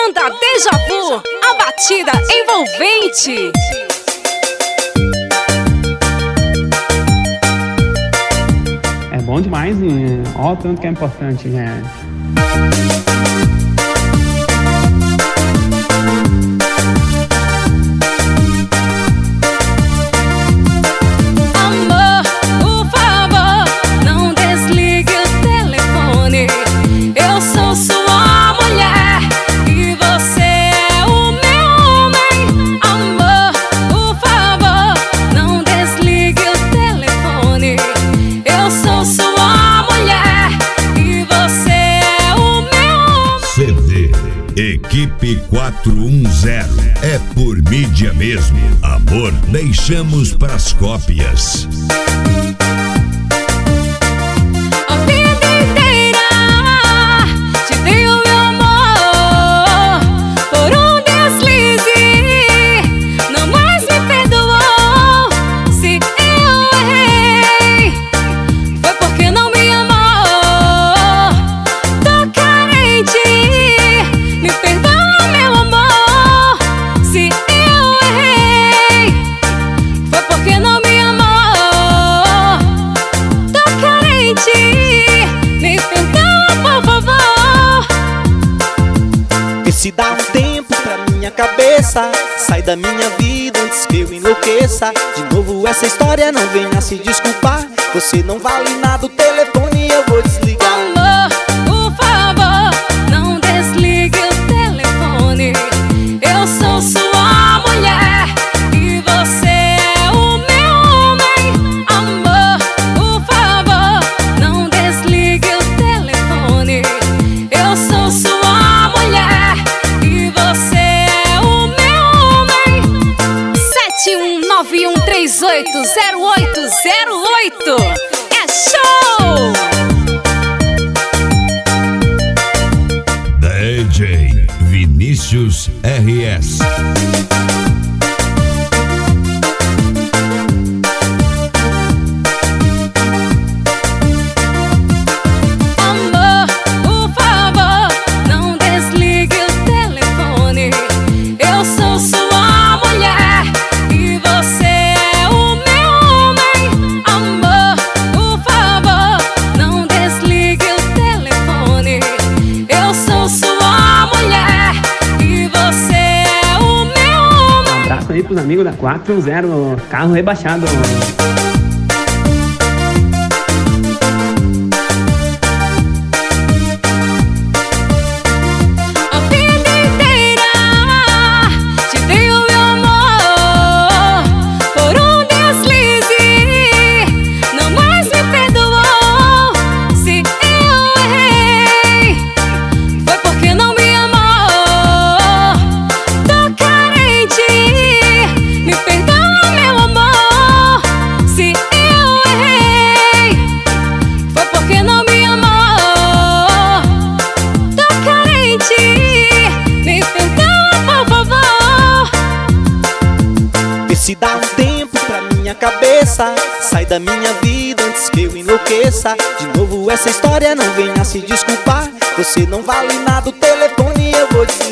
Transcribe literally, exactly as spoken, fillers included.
Banda Deja Vu, a batida envolvente. É bom demais, e ó, tanto que é importante, né? Equipe quatro um zero. É por mídia mesmo. Amor, deixamos pras cópias. Se dá um tempo pra minha cabeça, sai da minha vida antes que eu enlouqueça. De novo essa história, não venha se desculpar. Você não vale nada, o telefone eu vou desligar. Amor, por favor, não desligue o telefone. Eu sou sua mulher e você é o meu homem. Amor, por favor, não desligue o telefone. Eu sou sua mulher. sete um nove um três oito zero oito zero oito. É show! D J Vinícius R S. Aí pros amigos da quatro um zero, carro rebaixado. Se dá um tempo pra minha cabeça, sai da minha vida antes que eu enlouqueça. De novo essa história, não venha se desculpar. Você não vale nada, o telefone eu vou desligar.